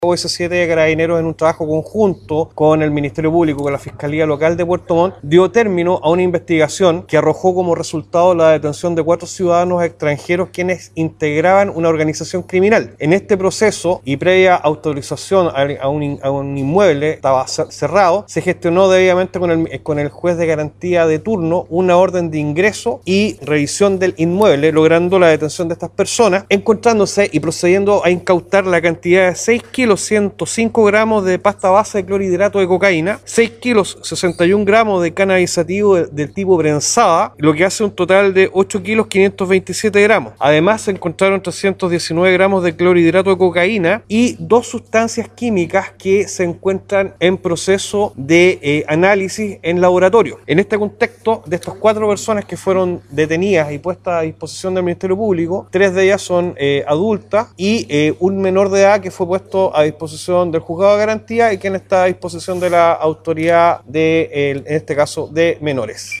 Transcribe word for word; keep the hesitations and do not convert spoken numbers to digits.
O S siete de Carabineros, en un trabajo conjunto con el Ministerio Público, con la Fiscalía Local de Puerto Montt, dio término a una investigación que arrojó como resultado la detención de cuatro ciudadanos extranjeros quienes integraban una organización criminal. En este proceso, y previa autorización a un, a un inmueble, estaba cerrado, se gestionó debidamente con el, con el juez de garantía de turno una orden de ingreso y revisión del inmueble, logrando la detención de estas personas, encontrándose y procediendo a incautar la cantidad de seis kilos ciento cinco gramos de pasta base de clorhidrato de cocaína, seis kilos sesenta y un gramos de cannabis sativa del, del tipo prensada, lo que hace un total de ocho kilos quinientos veintisiete gramos. Además se encontraron trescientos diecinueve gramos de clorhidrato de cocaína y dos sustancias químicas que se encuentran en proceso de eh, análisis en laboratorio. En este contexto, de estas cuatro personas que fueron detenidas y puestas a disposición del Ministerio Público, tres de ellas son eh, adultas y eh, un menor de edad que fue puesto a disposición del juzgado de garantía y quien está a disposición de la autoridad de, en este caso, de menores.